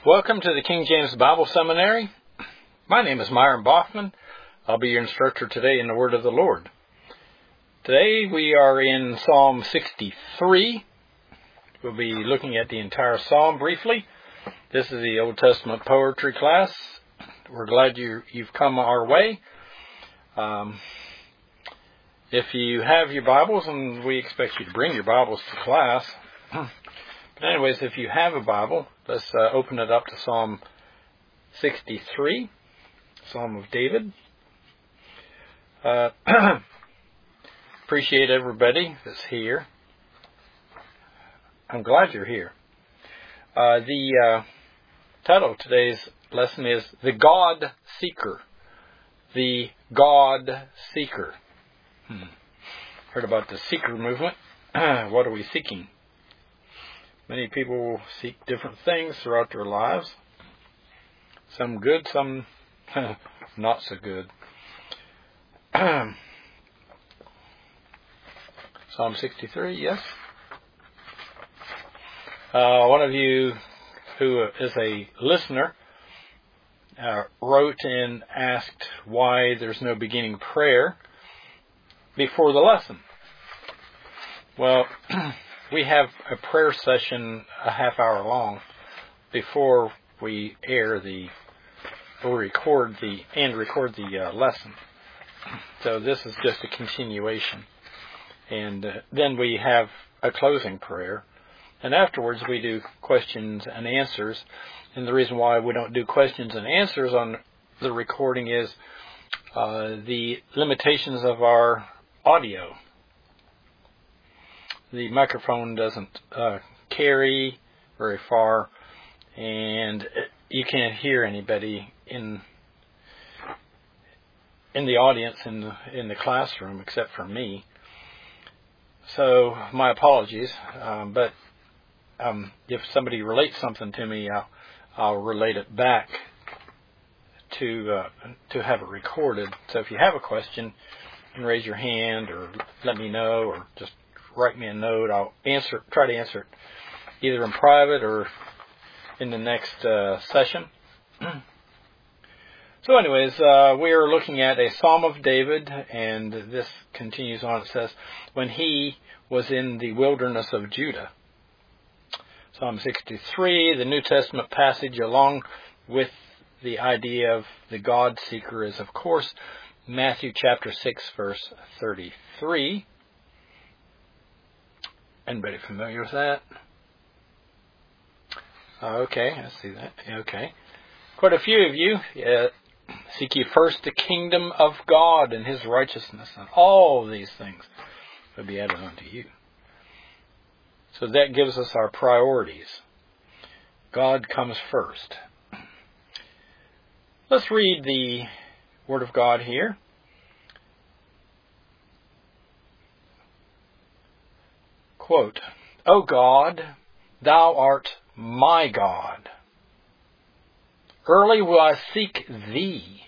Welcome to the King James Bible Seminary. My name is Myron Boffman. I'll be your instructor today in the Word of the Lord. Today we are in Psalm 63. We'll be looking at the entire psalm briefly. This is the Old Testament poetry class. We're glad you've come our way. If you have your Bibles, and we expect you to bring your Bibles to class. But anyways, if you have a Bible, let's open it up to Psalm 63, Psalm of David. Appreciate everybody that's here. I'm glad you're here. The title of today's lesson is The God Seeker. The God Seeker. Heard about the seeker movement. What are we seeking? Many people seek different things throughout their lives. Some good, some not so good. Psalm 63, yes. One of you who is a listener wrote and asked why there's no beginning prayer before the lesson. Well, we have a prayer session a half hour long before we record the lesson. So this is just a continuation. And then we have a closing prayer. And afterwards we do questions and answers. And the reason why we don't do questions and answers on the recording is the limitations of our audio. The microphone doesn't carry very far, and you can't hear anybody in the audience in the classroom except for me. So my apologies, but if somebody relates something to me, I'll relate it back to have it recorded. So if you have a question, you can raise your hand or let me know, or just write me a note. I'll try to answer it either in private or in the next session. So anyways, we are looking at a Psalm of David, and this continues on. It says, when he was in the wilderness of Judah. Psalm 63, the New Testament passage along with the idea of the God seeker is, of course, Matthew chapter 6, verse 33. Anybody familiar with that? Okay, I see that. Okay. Quite a few of you. Seek ye first the kingdom of God and his righteousness, and all these things will be added unto you. So that gives us our priorities. God comes first. Let's read the Word of God here. Quote, O God, thou art my God. Early will I seek thee.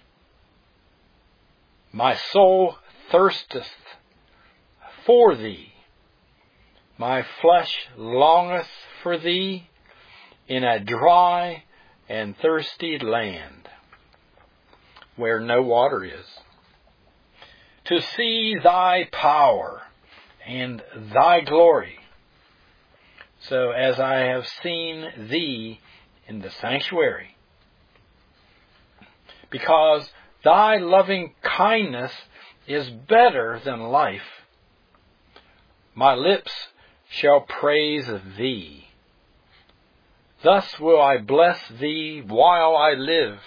My soul thirsteth for thee. My flesh longeth for thee in a dry and thirsty land, where no water is, to see thy power and thy glory, so as I have seen thee in the sanctuary. Because thy loving kindness is better than life, my lips shall praise thee. Thus will I bless thee while I live.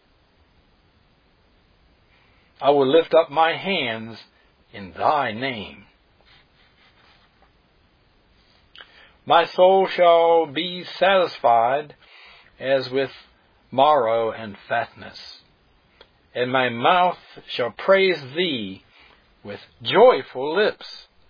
I will lift up my hands in thy name. My soul shall be satisfied as with marrow and fatness, and my mouth shall praise thee with joyful lips.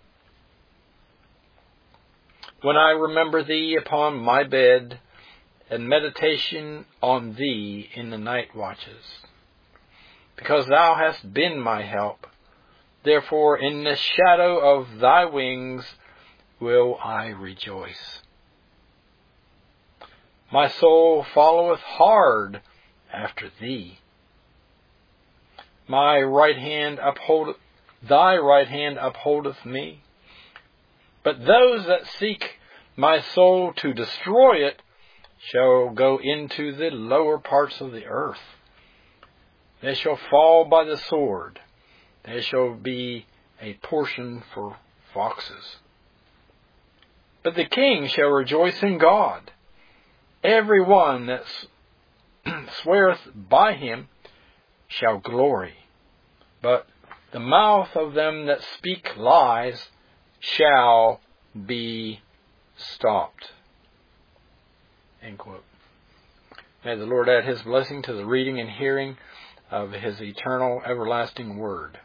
When I remember thee upon my bed, and meditation on thee in the night watches. Because thou hast been my help, therefore in the shadow of thy wings will I rejoice. My soul followeth hard after thee. Thy right hand upholdeth me. But those that seek my soul to destroy it shall go into the lower parts of the earth. They shall fall by the sword. They shall be a portion for foxes. But the king shall rejoice in God. Every one that sweareth by him shall glory. But the mouth of them that speak lies shall be stopped. End quote. May the Lord add His blessing to the reading and hearing of His eternal, everlasting Word.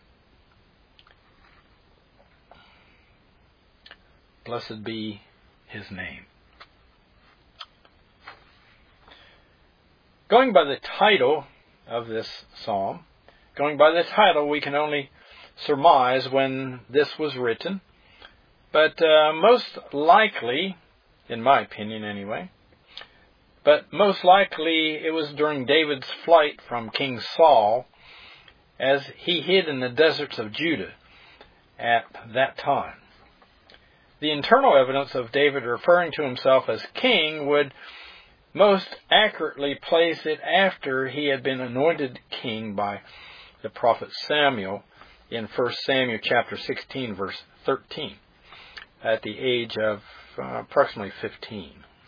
Blessed be His name. Going by the title of this psalm, we can only surmise when this was written, but most likely, in my opinion anyway, but most likely it was during David's flight from King Saul as he hid in the deserts of Judah at that time. The internal evidence of David referring to himself as king would most accurately place it after he had been anointed king by the prophet Samuel in 1 Samuel chapter 16 verse 13 at the age of approximately 15.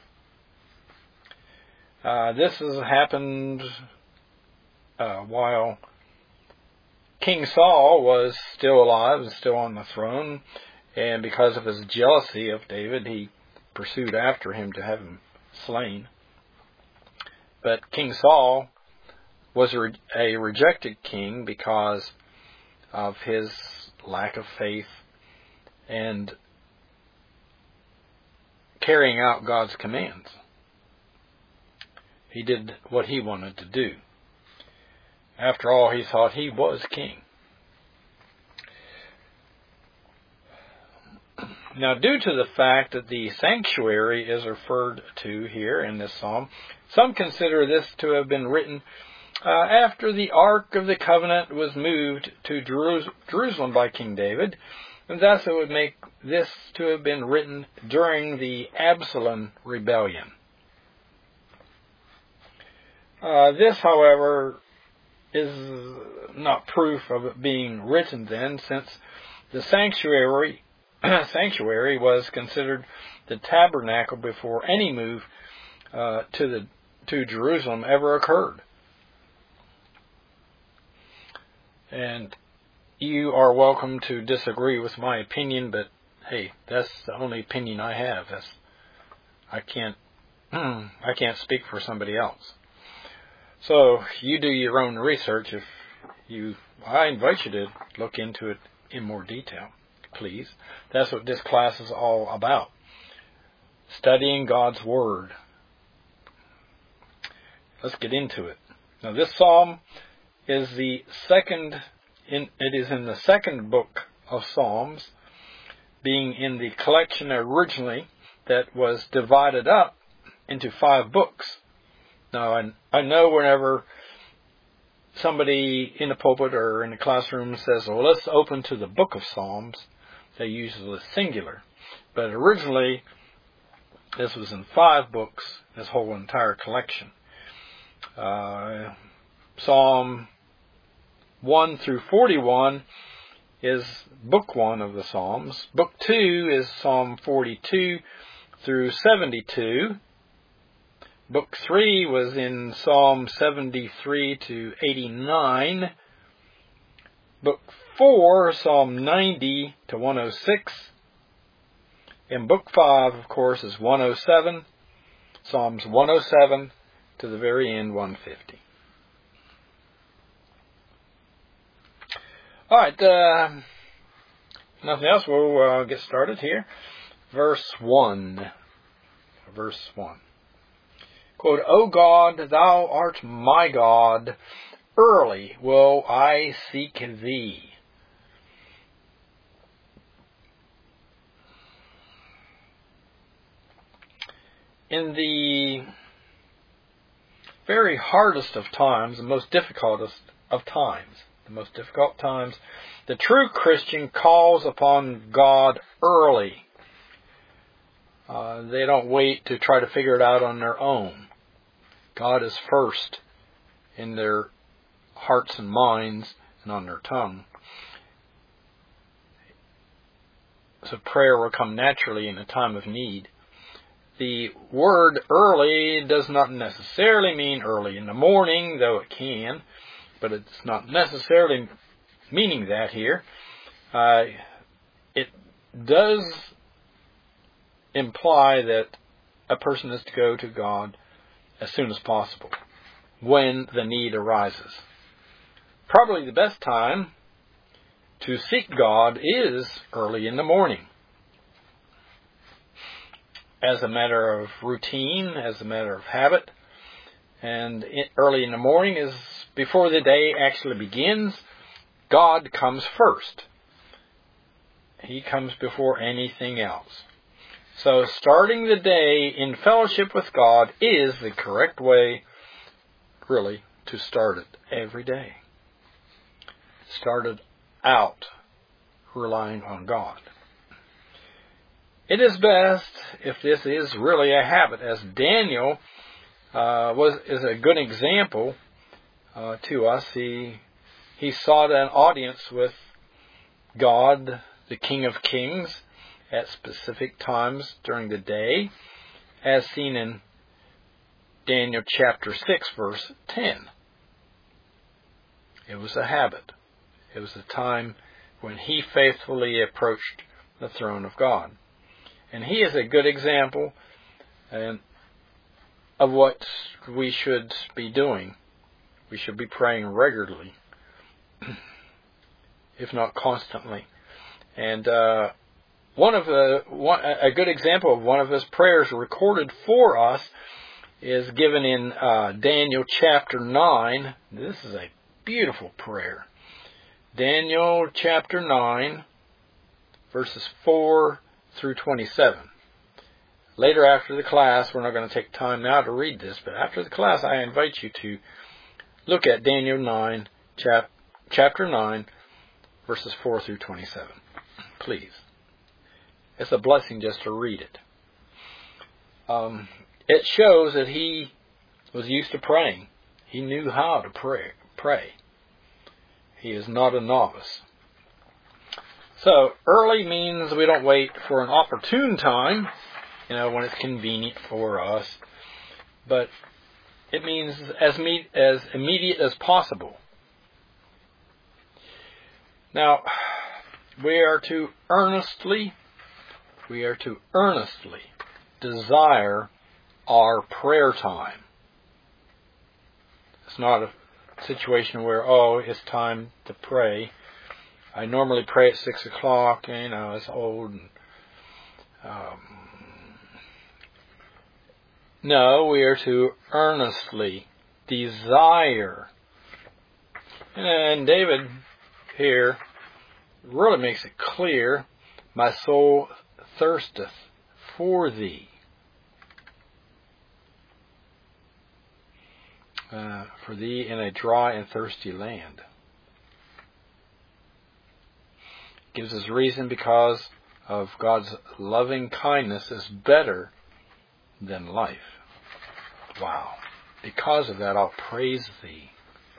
This has happened while King Saul was still alive and still on the throne, and because of his jealousy of David, he pursued after him to have him slain. But King Saul was a rejected king because of his lack of faith and carrying out God's commands. He did what he wanted to do. After all, he thought he was king. Now, due to the fact that the sanctuary is referred to here in this psalm, some consider this to have been written after the Ark of the Covenant was moved to Jerusalem by King David, and thus it would make this to have been written during the Absalom rebellion. This, however, is not proof of it being written then, since the sanctuary was considered the tabernacle before any move to Jerusalem ever occurred. And you are welcome to disagree with my opinion, but hey, that's the only opinion I have. I can't speak for somebody else. So you do your own research. I invite you to look into it in more detail, please. That's what this class is all about. Studying God's Word. Let's get into it. Now, this psalm is in the second book of Psalms, being in the collection originally that was divided up into 5 books. Now, I know whenever somebody in the pulpit or in the classroom says, well, let's open to the book of Psalms, they use the singular. But originally, this was in 5 books, this whole entire collection. Psalm 1 through 41 is book 1 of the Psalms. Book 2 is Psalm 42 through 72. Book 3 was in Psalm 73 to 89. Book 4, Psalm 90 to 106. And Book 5, of course, is 107. Psalms 107 to the very end, 150. All right, nothing else. We'll get started here. Verse 1. Quote, O God, thou art my God, early will I seek thee. In the very hardest of times, the most difficult times, the true Christian calls upon God early. They don't wait to try to figure it out on their own. God is first in their hearts and minds and on their tongue. So prayer will come naturally in a time of need. The word early does not necessarily mean early in the morning, though it can, but it's not necessarily meaning that here. It does imply that a person is to go to God as soon as possible, when the need arises. Probably the best time to seek God is early in the morning. As a matter of routine, as a matter of habit, and early in the morning is before the day actually begins. God comes first. He comes before anything else. So starting the day in fellowship with God is the correct way, really, to start it every day. Start it out relying on God. It is best if this is really a habit, as Daniel is a good example to us. He sought an audience with God, the King of Kings, at specific times during the day, as seen in Daniel chapter 6, verse 10. It was a habit. It was a time when he faithfully approached the throne of God. And he is a good example of what we should be doing. We should be praying regularly, if not constantly. And a good example of one of his prayers recorded for us is given in Daniel chapter 9. This is a beautiful prayer. Daniel chapter 9, verses 4 through 27. Later after the class, we're not going to take time now to read this, but after the class I invite you to look at Daniel 9, chapter 9, verses 4 through 27. Please. It's a blessing just to read it. It shows that he was used to praying. He knew how to pray. He is not a novice. So, early means we don't wait for an opportune time, when it's convenient for us, but it means as immediate as possible. Now, we are to earnestly desire our prayer time. It's not a situation where, it's time to pray. I normally pray at 6 o'clock, it's old. No, we are to earnestly desire. And David here really makes it clear, my soul thirsteth for thee. For thee in a dry and thirsty land. Gives us reason because of God's loving kindness is better than life. Wow. Because of that, I'll praise thee.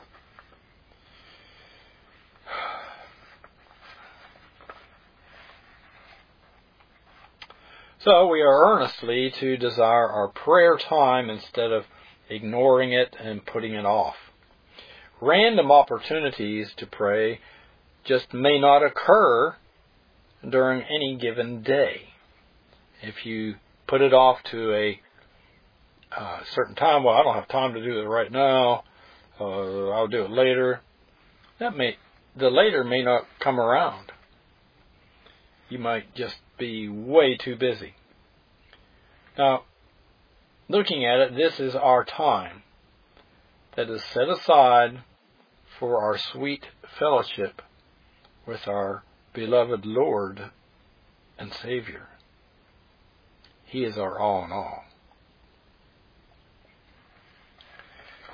So we are earnestly to desire our prayer time instead of ignoring it and putting it off. Random opportunities to pray just may not occur during any given day. If you put it off to a certain time, I don't have time to do it right now, I'll do it later, the later may not come around. You might just be way too busy. Now, looking at it, this is our time that is set aside for our sweet fellowship with our beloved Lord and Savior. He is our all in all.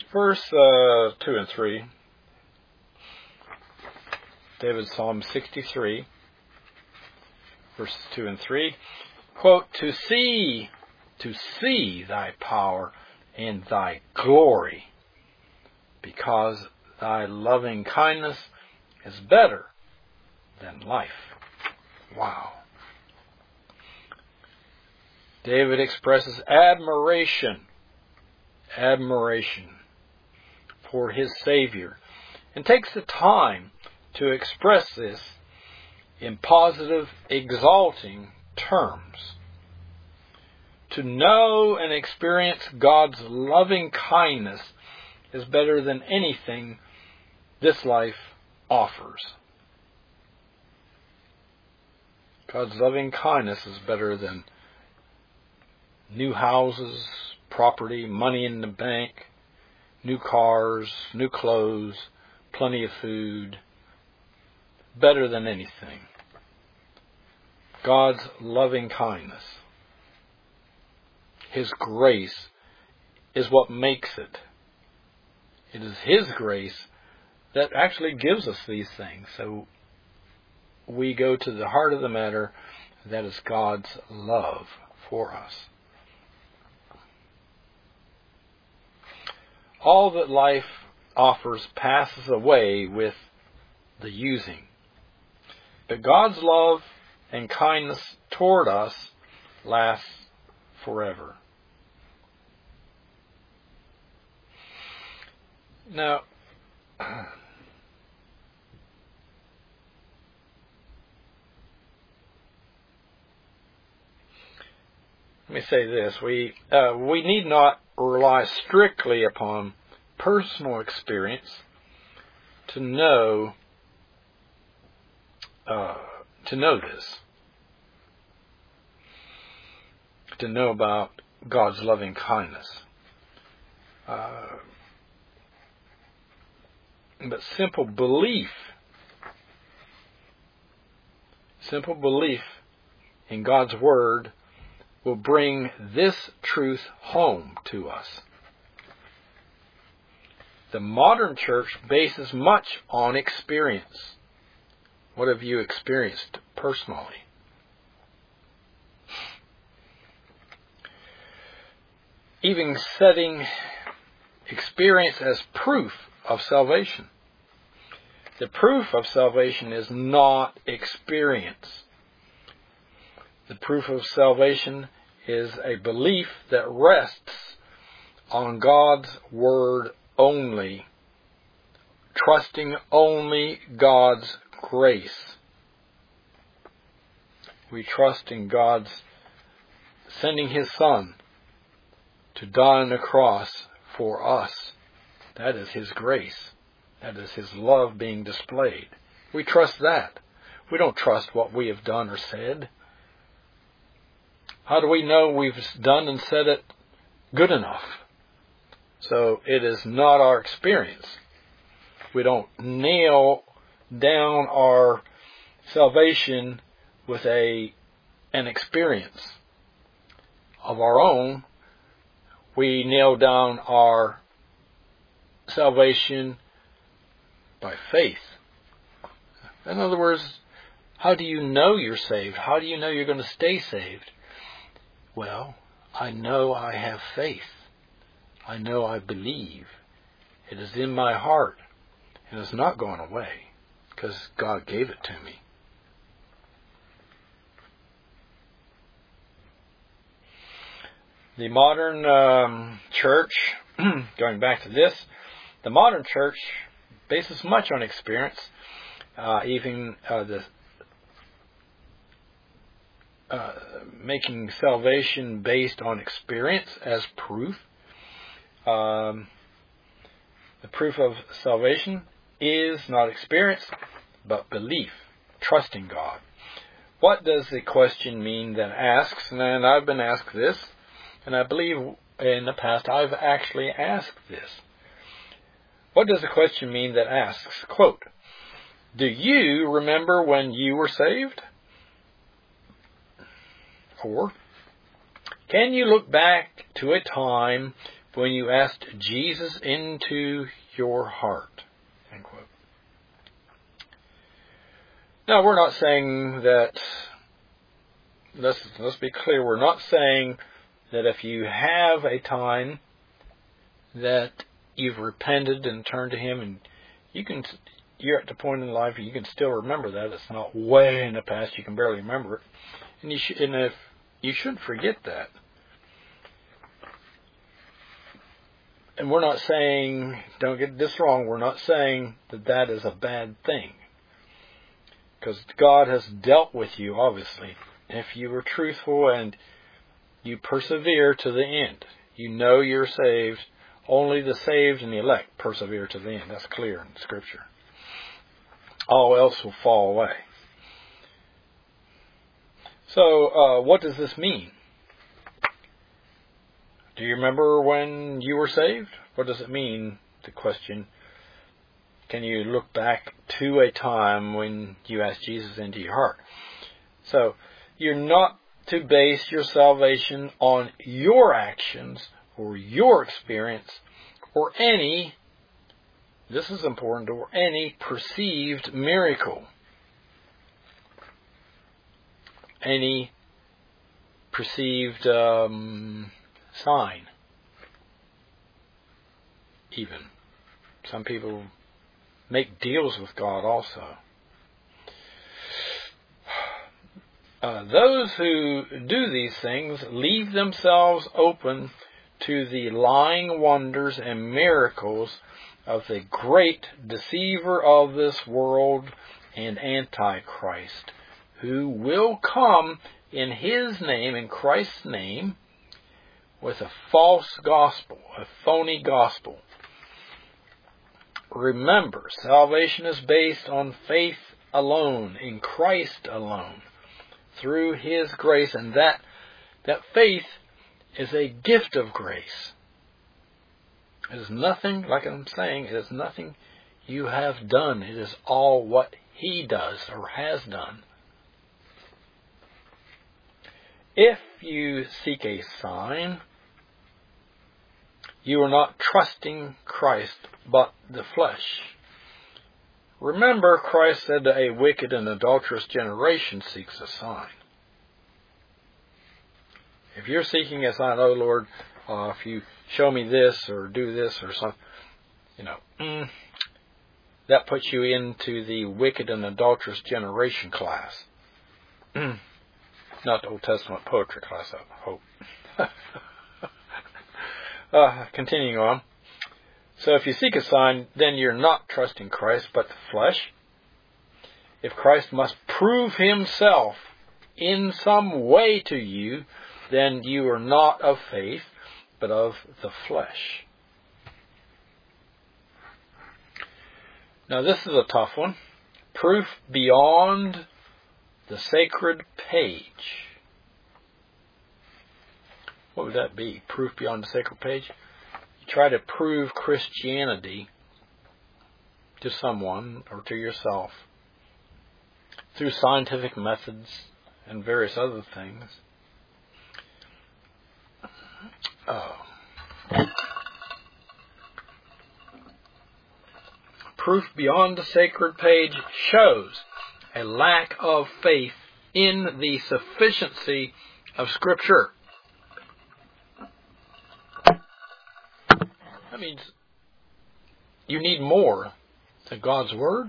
Verse 2 and 3. David's Psalm 63, verses 2 and 3. Quote, to see thy power and thy glory, because thy loving kindness is better than life. Wow. David expresses admiration for his Savior, and takes the time to express this in positive, exalting terms. To know and experience God's loving kindness is better than anything this life offers. God's loving kindness is better than new houses, property, money in the bank, new cars, new clothes, plenty of food. Better than anything. God's loving kindness, His grace, is what makes it. It is His grace that actually gives us these things. So we go to the heart of the matter, that is God's love for us. All that life offers passes away with the using. But God's love and kindness toward us lasts forever. Now, let me say this. We need not rely strictly upon personal experience to know this, to know about God's loving kindness. But simple belief in God's Word will bring this truth home to us. The modern church bases much on experience. What have you experienced personally? Even setting experience as proof of salvation. The proof of salvation is not experience. The proof of salvation is a belief that rests on God's Word only, trusting only God's grace. We trust in God's sending His Son to die on the cross for us. That is His grace. That is His love being displayed. We trust that. We don't trust what we have done or said. How do we know we've done and said it good enough? So it is not our experience. We don't nail down our salvation with an experience of our own. We nail down our salvation by faith. In other words, how do you know you're saved? How do you know you're going to stay saved? Well, I know I have faith. I know I believe. It is in my heart. And it's not going away because God gave it to me. The modern church, going back to this, the modern church bases much on experience, making salvation based on experience as proof. The proof of salvation is not experience, but belief, trusting God. What does the question mean that asks? And I've been asked this, and I believe in the past I've actually asked this. What does the question mean that asks? Quote, do you remember when you were saved? Or, Can you look back to a time when you asked Jesus into your heart? End quote. Now, we're not saying that, let's be clear, we're not saying that if you have a time that you've repented and turned to Him, and you're at the point in life you can still remember that. It's not way in the past, you can barely remember it. And if you shouldn't forget that. And we're not saying, don't get this wrong, we're not saying that is a bad thing. Because God has dealt with you, obviously. If you were truthful and you persevere to the end, you know you're saved. Only the saved and the elect persevere to the end. That's clear in Scripture. All else will fall away. So, what does this mean? Do you remember when you were saved? What does it mean? The question. Can you look back to a time when you asked Jesus into your heart? So, you're not to base your salvation on your actions or your experience or any, this is important, or any perceived miracle. Any perceived sign. Even. Some people make deals with God also. Those who do these things leave themselves open to the lying wonders and miracles of the great deceiver of this world and Antichrist, who will come in His name, in Christ's name, with a false gospel, a phony gospel. Remember, salvation is based on faith alone, in Christ alone, through His grace, and that faith is a gift of grace. It is nothing, like I'm saying, it is nothing you have done. It is all what He does or has done. If you seek a sign, you are not trusting Christ, but the flesh. Remember, Christ said that a wicked and adulterous generation seeks a sign. If you're seeking a sign, oh Lord, if you show me this or do this or something, that puts you into the wicked and adulterous generation class. Not the Old Testament poetry class, I hope. Continuing on. So if you seek a sign, then you're not trusting Christ, but the flesh. If Christ must prove Himself in some way to you, then you are not of faith, but of the flesh. Now this is a tough one. Proof beyond the sacred page. What would that be? Proof beyond the sacred page? You try to prove Christianity to someone or to yourself through scientific methods and various other things. Proof beyond the sacred page shows a lack of faith in the sufficiency of Scripture. That means you need more than God's Word.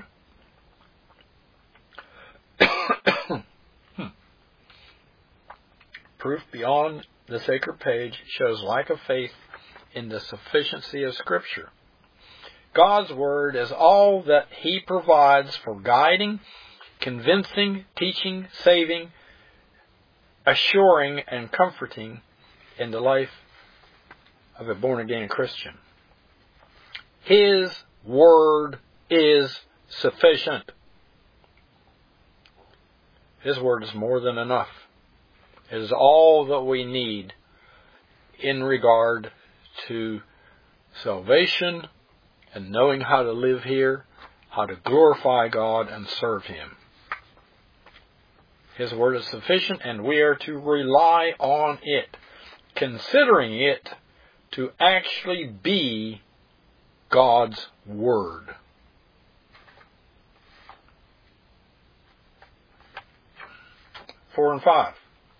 Proof beyond the sacred page shows lack of faith in the sufficiency of Scripture. God's Word is all that He provides for guiding, convincing, teaching, saving, assuring, and comforting in the life of a born-again Christian. His Word is sufficient. His Word is more than enough. It is all that we need in regard to salvation and knowing how to live here, how to glorify God and serve Him. His Word is sufficient, and we are to rely on it. considering it to actually be God's Word. Four and 5.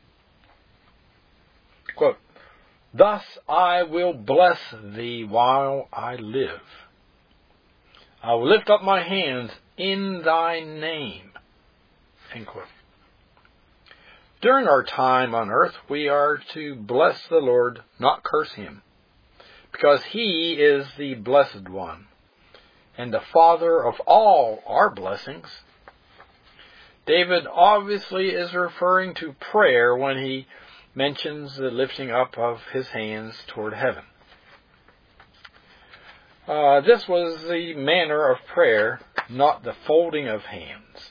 Quote, "Thus I will bless thee while I live. I will lift up my hands in thy name." End quote. During our time on earth, we are to bless the Lord, not curse Him, because He is the Blessed One and the Father of all our blessings. David obviously is referring to prayer when he mentions the lifting up of his hands toward heaven. This was the manner of prayer, not the folding of hands.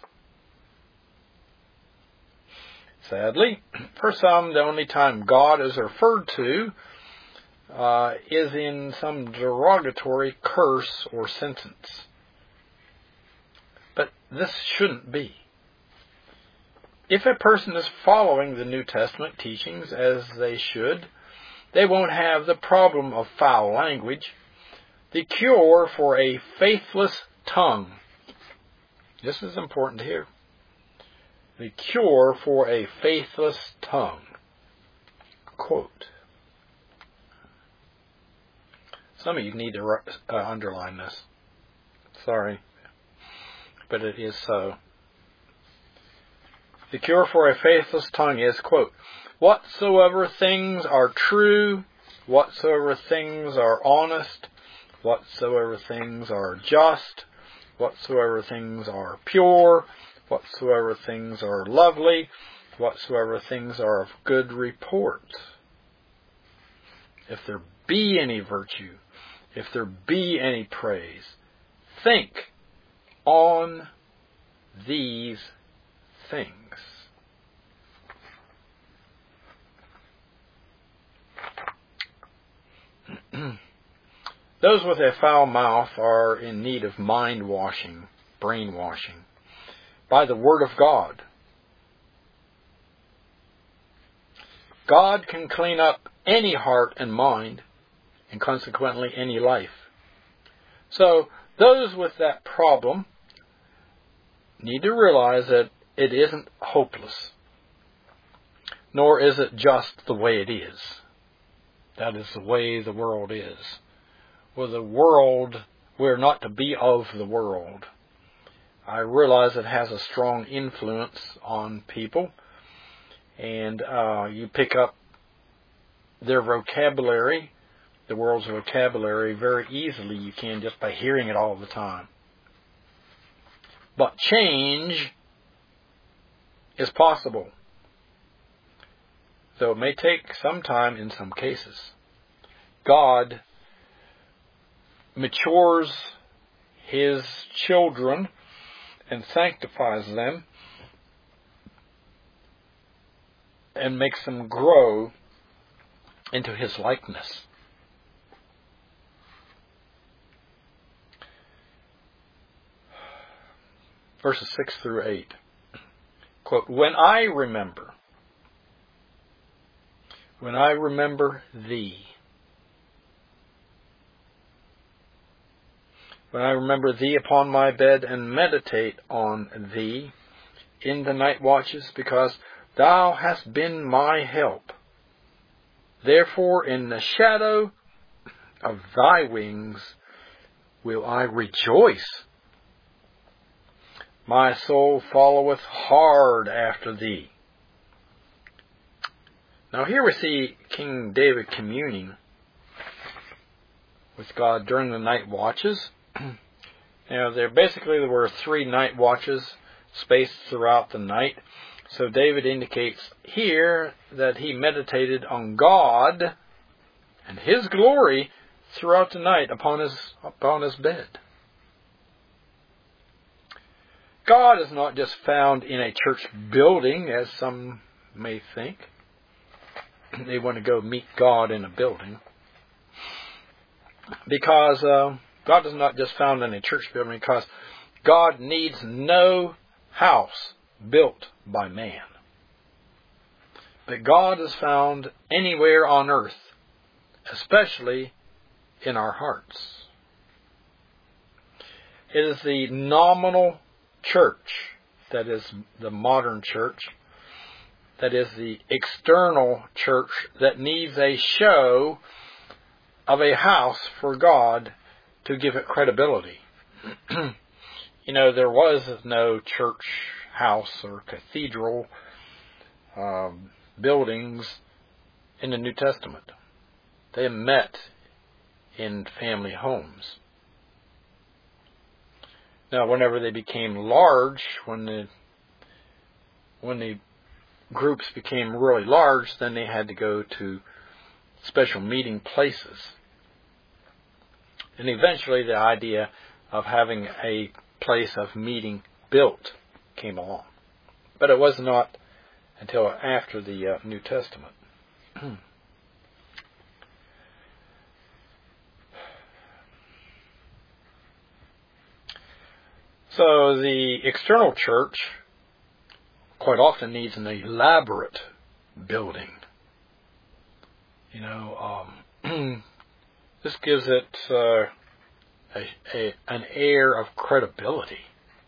Sadly, for some, the only time God is referred to is in some derogatory curse or sentence. But this shouldn't be. If a person is following the New Testament teachings as they should, they won't have the problem of foul language. The cure for a faithless tongue. This is important to hear. The cure for a faithless tongue. Quote. Some of you need to underline this. Sorry, but it is so. The cure for a faithless tongue is, quote, "Whatsoever things are true, whatsoever things are honest, whatsoever things are just, whatsoever things are pure, whatsoever things are lovely, whatsoever things are of good report. If there be any virtue, if there be any praise, think on these things." Those with a foul mouth are in need of mind washing, brainwashing, by the Word of God. God can clean up any heart and mind, and consequently any life. So those with that problem need to realize that it isn't hopeless, nor is it just the way it is. That is the way the world is. Well, the world, we're not to be of the world. I realize it has a strong influence on people, and you pick up their vocabulary, the world's vocabulary, very easily. You can just by hearing it all the time. But change is possible, though it may take some time in some cases. God matures His children and sanctifies them and makes them grow into His likeness. Verses 6 through 8. Quote, "When I remember thee, when I remember thee upon my bed and meditate on thee in the night watches, because thou hast been my help. Therefore in the shadow of thy wings will I rejoice. My soul followeth hard after thee." Now here we see King David communing with God during the night watches. Now there were 3 night watches spaced throughout the night. So David indicates here that he meditated on God and His glory throughout the night upon his bed. God is not just found in a church building, as some may think. They want to go meet God in a building. Because God is not just found in a church building, because God needs no house built by man. that God is found anywhere on earth, especially in our hearts. It is the nominal church, that is the modern church, that is the external church that needs a show of a house for God to give it credibility. There was no church house or cathedral buildings in the New Testament. They met in family homes. Now, whenever they became large, when the groups became really large, then they had to go to special meeting places. And eventually the idea of having a place of meeting built came along. But it was not until after the New Testament. So the external church quite often needs an elaborate building. This gives it an air of credibility.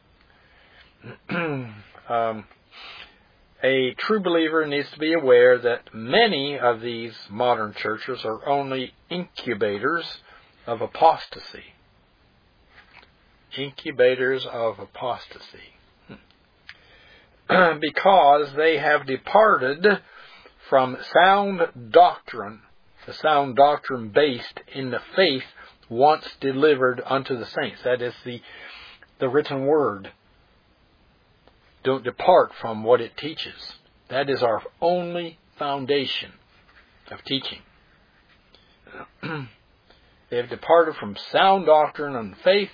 A true believer needs to be aware that many of these modern churches are only incubators of apostasy. Incubators of apostasy. Because they have departed from sound doctrine, the sound doctrine based in the faith once delivered unto the saints. That is the written word. Don't depart from what it teaches. That is our only foundation of teaching. They have departed from sound doctrine and faith,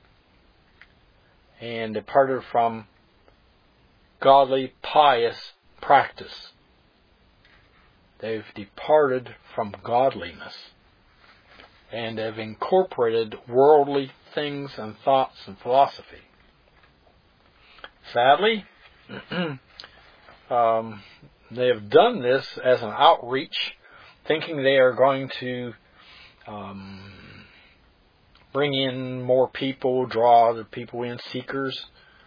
and departed from godly, pious practice. They've departed from godliness and have incorporated worldly things and thoughts and philosophy. Sadly, they have done this as an outreach, thinking they are going to bring in more people, draw the people in, seekers,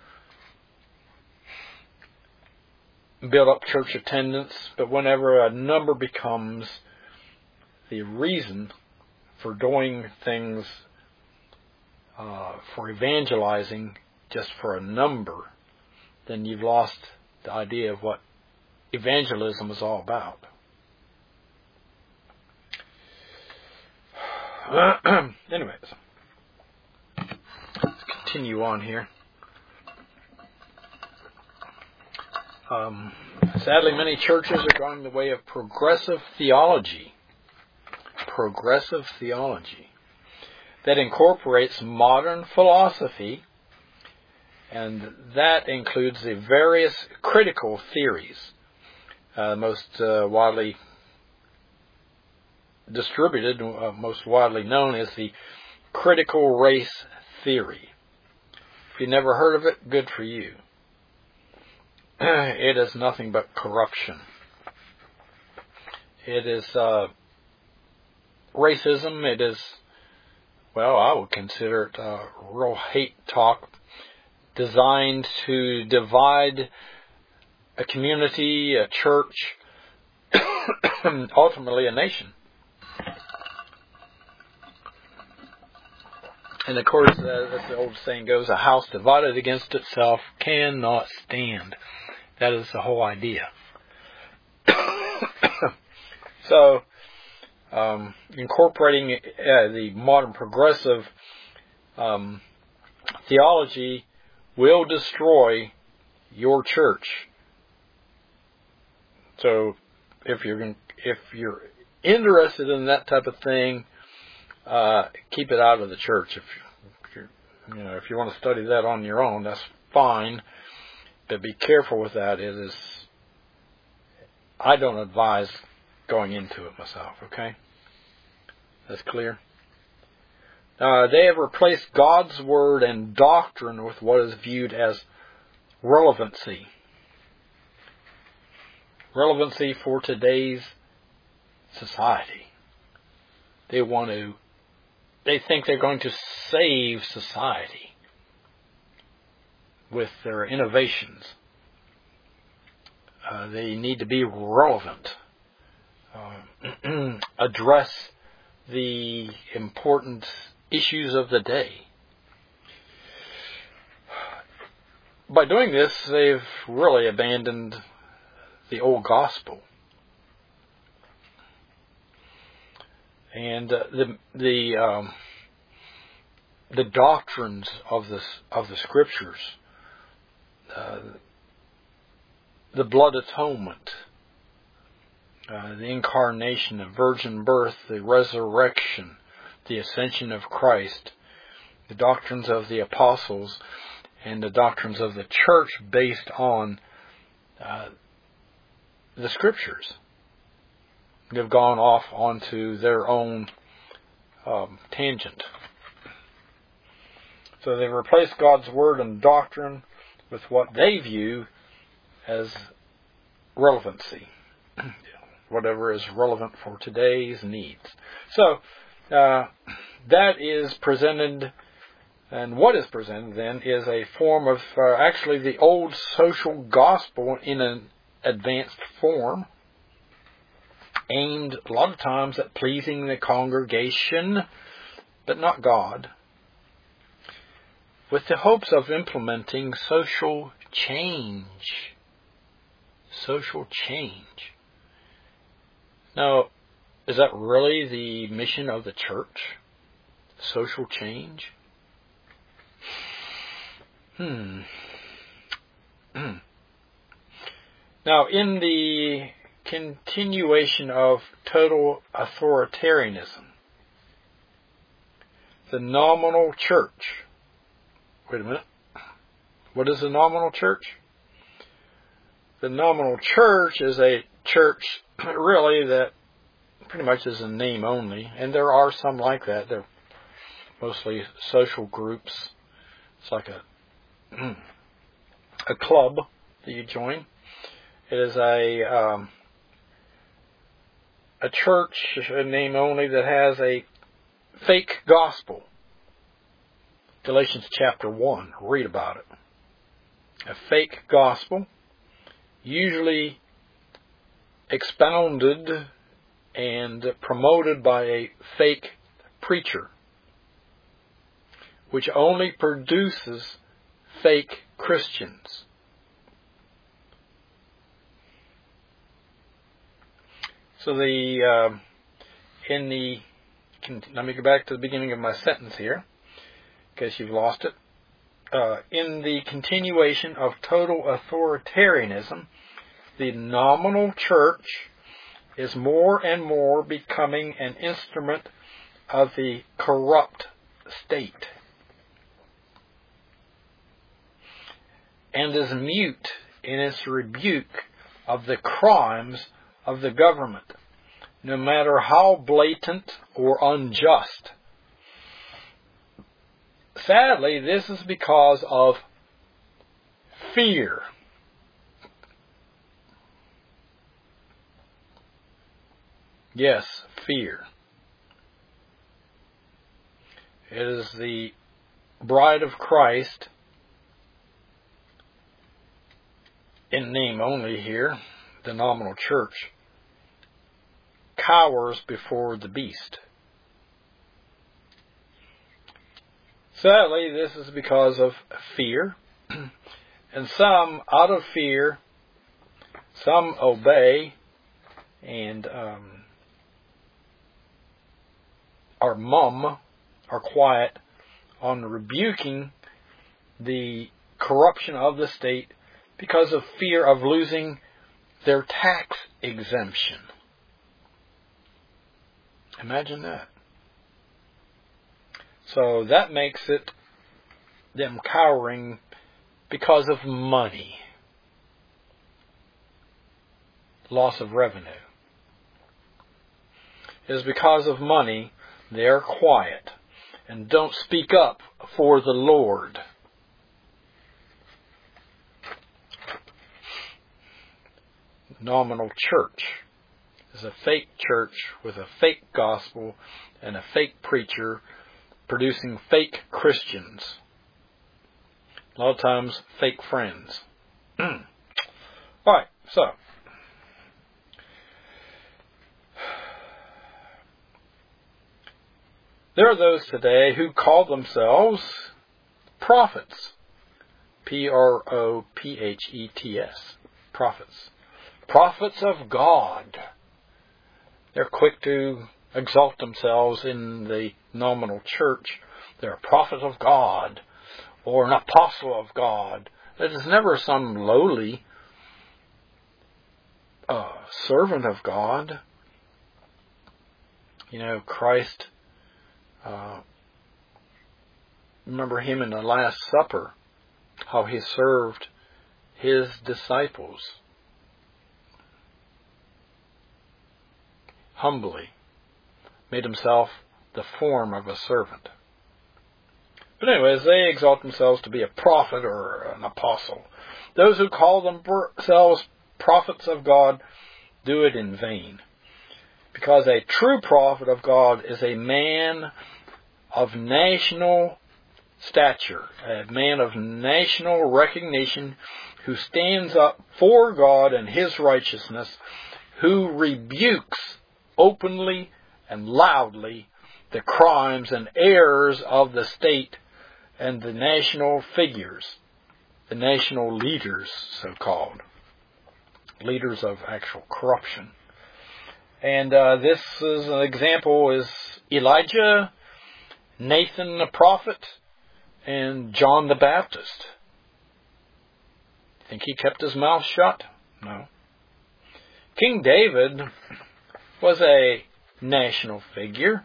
build up church attendance. But whenever a number becomes the reason for doing things, for evangelizing just for a number, then you've lost the idea of what evangelism is all about. Anyways, let's continue on here. Sadly, many churches are going the way of progressive theology. Progressive theology that incorporates modern philosophy, and that includes the various critical theories. Most widely distributed, most widely known is the critical race theory. If you've never heard of it, good for you. It is nothing but corruption. It is racism. It is, well, I would consider it real hate talk designed to divide a community, a church, ultimately a nation. And of course, as the old saying goes, a house divided against itself cannot stand. That is the whole idea. So, incorporating the modern progressive theology will destroy your church. So, if you're interested in that type of thing, keep it out of the church. If you want to study that on your own, that's fine. But be careful with that. I don't advise going into it myself, okay? That's clear? They have replaced God's Word and doctrine with what is viewed as relevancy. relevancy for today's society. They think they're going to save society with their innovations. They need to be relevant, address the important issues of the day. By doing this, they've really abandoned the old gospel. And the doctrines of the Scriptures, the blood atonement, the incarnation, the virgin birth, the resurrection, the ascension of Christ, the doctrines of the apostles, and the doctrines of the church based on the Scriptures. They've gone off onto their own tangent. So they replaced God's Word and doctrine with what they view as relevancy. Whatever is relevant for today's needs. So that is presented, and what is presented then is a form of actually the old social gospel in an advanced form, aimed a lot of times at pleasing the congregation, but not God, with the hopes of implementing social change. Social change. Now, is that really the mission of the church? Social change? Now, in the continuation of total authoritarianism, the nominal church. Wait a minute. What is the nominal church? The nominal church is a church, really, that pretty much is a name only. And there are some like that. They're mostly social groups. It's like a club that you join. It is a church, a name only, that has a fake gospel. Galatians chapter 1, read about it. A fake gospel, usually expounded and promoted by a fake preacher, which only produces fake Christians. So let me go back to the beginning of my sentence here, in case you've lost it. In the continuation of total authoritarianism, the nominal church is more and more becoming an instrument of the corrupt state, and is mute in its rebuke of the crimes of the government, no matter how blatant or unjust. Sadly, this is because of fear. Yes, fear. It is the bride of Christ, in name only here, the nominal church, cowers before the beast. Sadly, this is because of fear, and some, out of fear, some obey and are mum, are quiet on rebuking the corruption of the state because of fear of losing their tax exemption. Imagine that. So that makes it them cowering because of money. Loss of revenue. It is because of money they are quiet and don't speak up for the Lord. nominal church is a fake church with a fake gospel and a fake preacher producing fake Christians. A lot of times, fake friends. Alright, so. There are those today who call themselves prophets. Prophets. Prophets. Prophets of God. They're quick to exalt themselves in the nominal church. They're a prophet of God or an apostle of God. It is never some lowly servant of God. You know, Christ, remember him in the Last Supper, how he served his disciples humbly, made himself the form of a servant. But anyways, they exalt themselves to be a prophet or an apostle. Those who call themselves prophets of God do it in vain. Because a true prophet of God is a man of national stature, a man of national recognition who stands up for God and His righteousness, who rebukes openly and loudly the crimes and errors of the state and the national figures, the national leaders, so-called, leaders of actual corruption. And this is an example is Elijah, Nathan the prophet, and John the Baptist. Think he kept his mouth shut? No. King David was a national figure.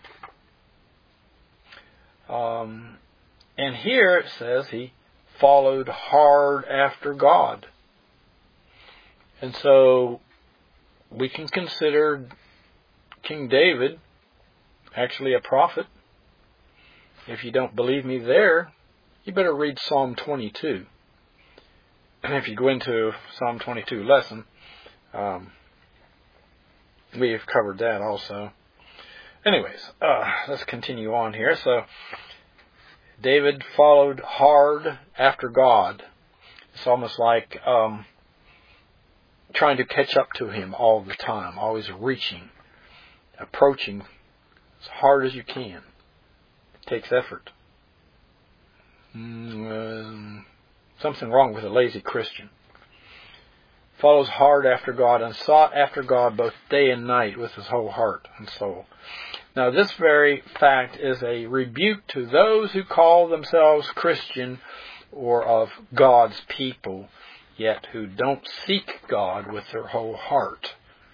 And here it says he followed hard after God. And so we can consider King David actually a prophet. If you don't believe me there, you better read Psalm 22. And if you go into Psalm 22 lesson, we have covered that also. Anyways, let's continue on here. So, David followed hard after God. It's almost like trying to catch up to Him all the time, always reaching, approaching as hard as you can. It takes effort. Something wrong with a lazy Christian. Follows hard after God and sought after God both day and night with his whole heart and soul. Now this very fact is a rebuke to those who call themselves Christian or of God's people, yet who don't seek God with their whole heart.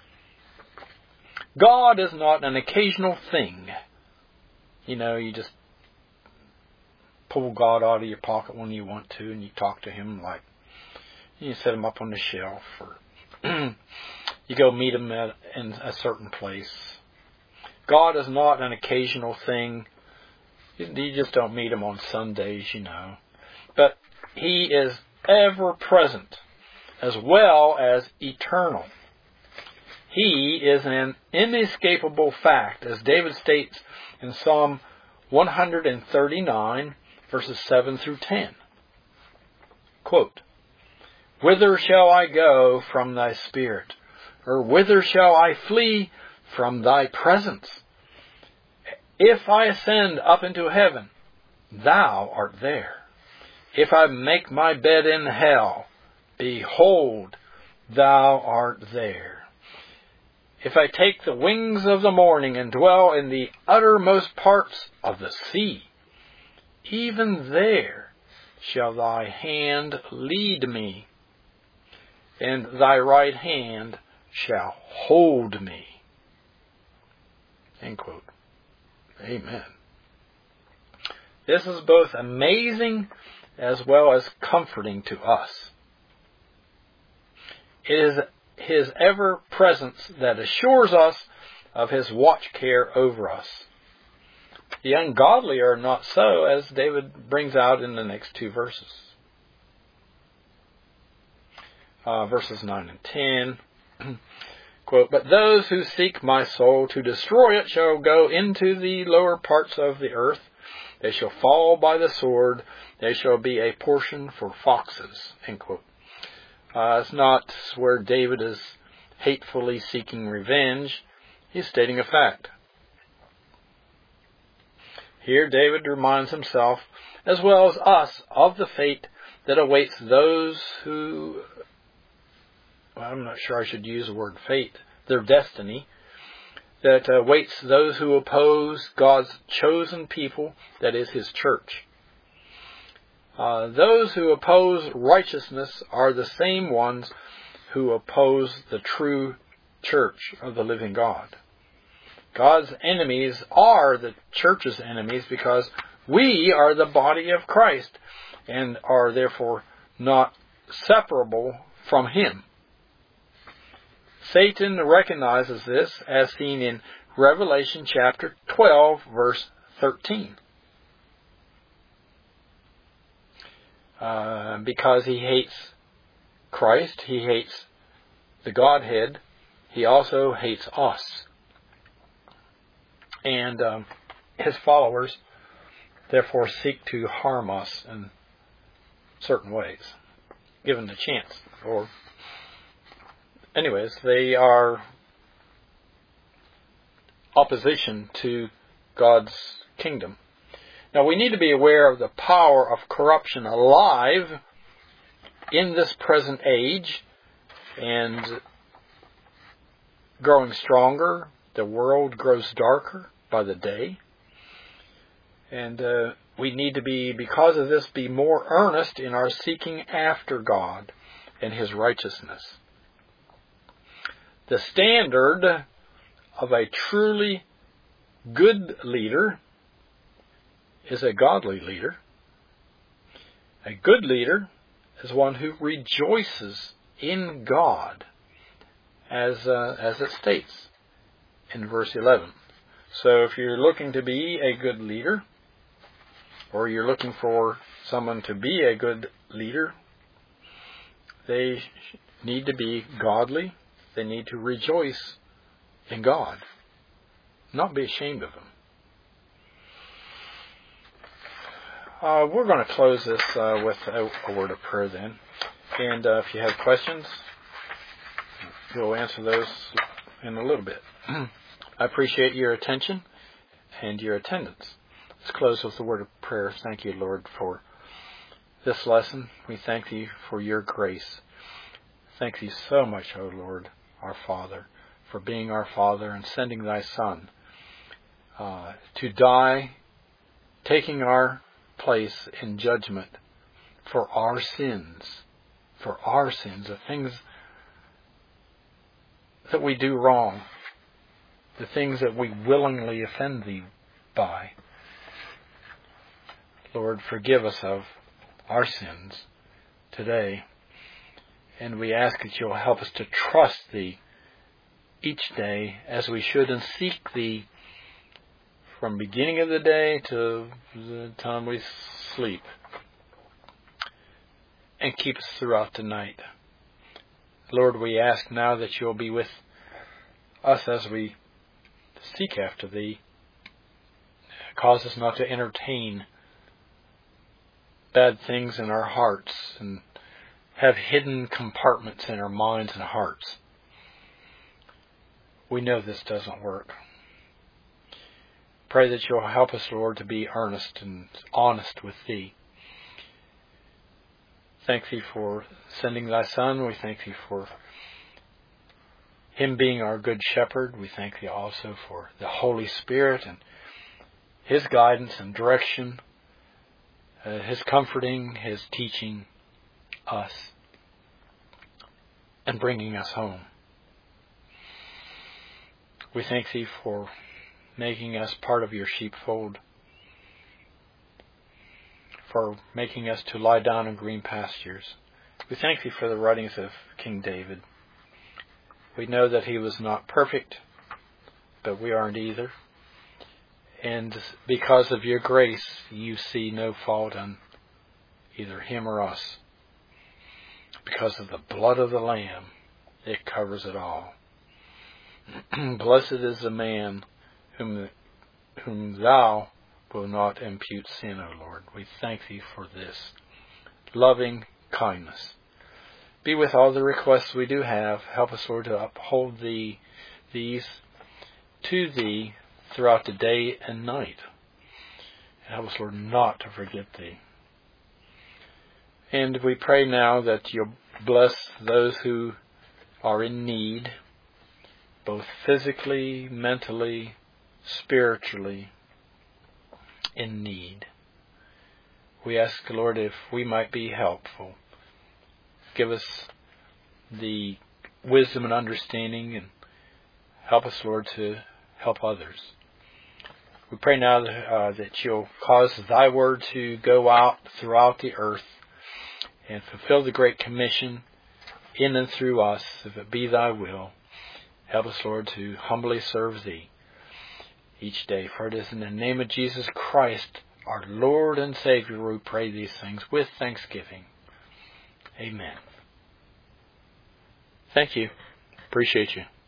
God is not an occasional thing. You know, you just pull God out of your pocket when you want to and you talk to Him like, you set Him up on the shelf, or you go meet Him in a certain place. God is not an occasional thing. You just don't meet Him on Sundays, you know. But He is ever present as well as eternal. He is an inescapable fact, as David states in Psalm 139, verses 7 through 10. Quote, "Whither shall I go from thy spirit? Or whither shall I flee from thy presence? If I ascend up into heaven, thou art there. If I make my bed in hell, behold, thou art there. If I take the wings of the morning and dwell in the uttermost parts of the sea, even there shall thy hand lead me, and thy right hand shall hold me." End quote. Amen. This is both amazing as well as comforting to us. It is His ever-presence that assures us of His watch care over us. The ungodly are not so, as David brings out in the next two verses. Verses 9 and 10. Quote, "But those who seek my soul to destroy it shall go into the lower parts of the earth. They shall fall by the sword. They shall be a portion for foxes." End quote. It's not where David is hatefully seeking revenge. He's stating a fact. Here David reminds himself, as well as us, of the fate that awaits those who, well, I'm not sure I should use the word fate, their destiny, that awaits those who oppose God's chosen people, that is His church. Those who oppose righteousness are the same ones who oppose the true church of the living God. God's enemies are the church's enemies because we are the body of Christ and are therefore not separable from Him. Satan recognizes this as seen in Revelation chapter 12, verse 13. Because he hates Christ, he hates the Godhead, he also hates us. And his followers therefore seek to harm us in certain ways, given the chance. Or, anyways, they are opposition to God's kingdom. Now, we need to be aware of the power of corruption alive in this present age and growing stronger. The world grows darker by the day. And we need to be, because of this, be more earnest in our seeking after God and His righteousness. The standard of a truly good leader is a godly leader. A good leader is one who rejoices in God, as it states in verse 11. So if you're looking to be a good leader, or you're looking for someone to be a good leader, they need to be godly. They need to rejoice in God, not be ashamed of Him. We're going to close this with a word of prayer then. And if you have questions, we'll answer those in a little bit. I appreciate your attention and your attendance. Let's close with a word of prayer. Thank you, Lord, for this lesson. We thank you for your grace. Thank you so much, O Lord, our Father, for being our Father and sending thy Son to die, taking our place in judgment for our sins, the things that we do wrong, the things that we willingly offend thee by. Lord, forgive us of our sins today, and we ask that you'll help us to trust thee each day as we should, and seek thee from beginning of the day to the time we sleep, and keep us throughout the night. Lord, we ask now that you'll be with us as we seek after thee. Cause us not to entertain bad things in our hearts and have hidden compartments in our minds and hearts. We know this doesn't work. Pray that you'll help us, Lord, to be earnest and honest with thee. Thank thee for sending thy Son. We thank thee for him being our good shepherd. We thank thee also for the Holy Spirit and his guidance and direction, his comforting, his teaching us and bringing us home. We thank thee for making us part of your sheepfold, for making us to lie down in green pastures. We thank thee for the writings of King David. We know that he was not perfect, but we aren't either. And because of your grace, you see no fault in either him or us. Because of the blood of the Lamb, It covers it all. Blessed is the man whom thou wilt not impute sin, O Lord. We thank thee for this loving kindness. Be with all the requests we do have. Help us, Lord, to uphold these to thee throughout the day and night. Help us, Lord, not to forget thee. And we pray now that you'll bless those who are in need, both physically, mentally, spiritually, in need. We ask, Lord, if we might be helpful. Give us the wisdom and understanding, and help us, Lord, to help others. We pray now that you'll cause thy word to go out throughout the earth and fulfill the Great Commission in and through us, if it be thy will. Help us, Lord, to humbly serve thee each day. For it is in the name of Jesus Christ, our Lord and Savior, we pray these things with thanksgiving. Amen. Thank you. Appreciate you.